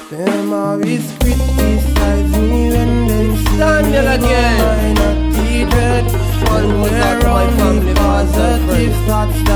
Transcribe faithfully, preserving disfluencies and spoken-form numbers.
Them always criticize me when them see Daniel me again. go, I not dread. One When was they're out to my around family, me, cause of positive friends. thoughts